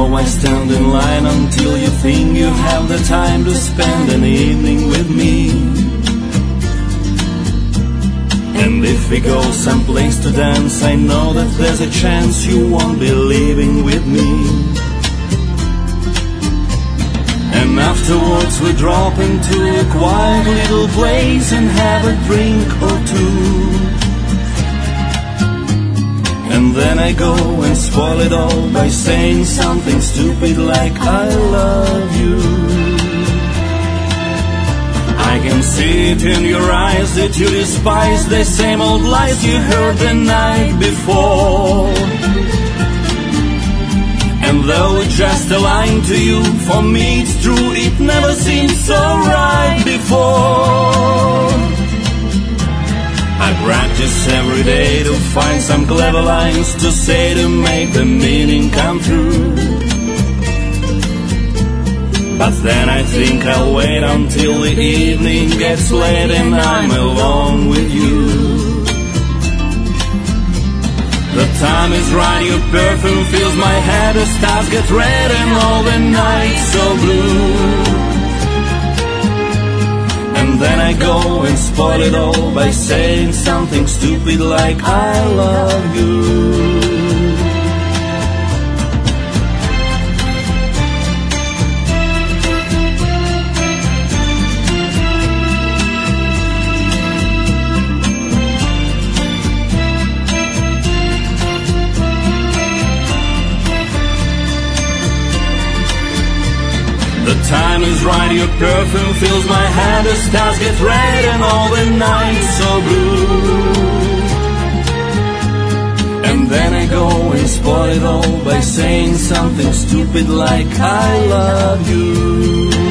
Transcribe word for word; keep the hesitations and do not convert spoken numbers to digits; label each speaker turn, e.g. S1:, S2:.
S1: so I stand in line until you think you have the time to spend an evening with me. And if we go someplace to dance, I know that there's a chance you won't be leaving with me. And afterwards we drop into a quiet little place and have a drink or two. And then I go and spoil it all by saying something stupid like I love you. I can see it in your eyes that you despise the same old lies you heard the night before. And though it's just a line to you, for me it's true, it never seemed so right before. I practice every day to find some clever lines to say to make the meaning come through. But then I think I'll wait until the evening gets late and I'm alone with you. The time is right, your perfume fills my head, the stars get red and all the nights so blue. And then I go and spoil it all by saying something stupid like I love you. The time is right, your perfume fills my head, the stars get red and all the nights so blue. And then I go and spoil it all by saying something stupid like I love you.